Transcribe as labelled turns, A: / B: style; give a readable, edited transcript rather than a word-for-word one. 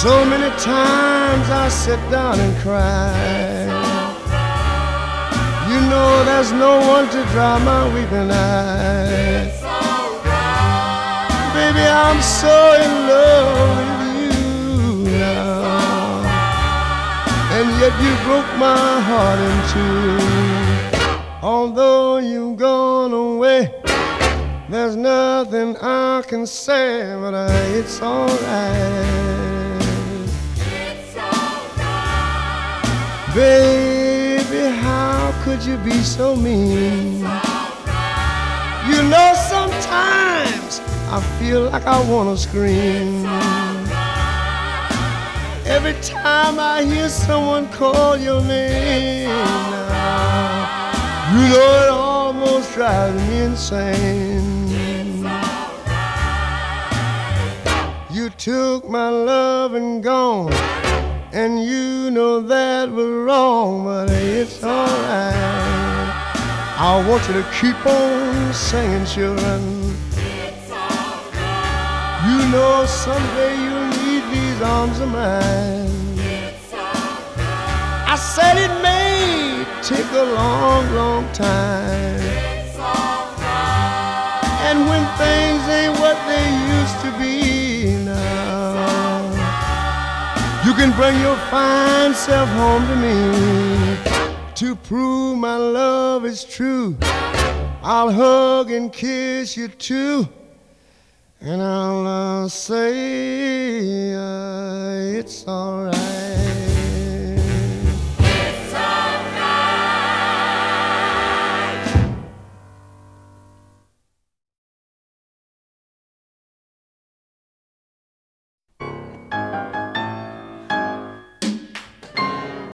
A: So many times I sit down and cry. You know there's no one to dry my weeping eyes. Baby, I'm so in love with you now, and yet you broke my heart in two. Although you've gone away, there's nothing I can say, but it's alright.
B: It's alright.
A: Baby, how could you be so mean?
B: It's alright.
A: You know sometimes I feel like I wanna scream. Every time I hear someone call your name now, you know it almost drives me insane. You took my love and gone, and you know that was wrong, but it's alright. I want you to keep on singing, children.
B: It's alright.
A: You know someday you'll need these arms of mine.
B: It's alright.
A: I said it may take a long, long time,
B: It's alright.
A: and when things ain't what they used to be now, you can bring your fine self home to me to prove my love is true. I'll hug and kiss you too, and I'll say it's alright.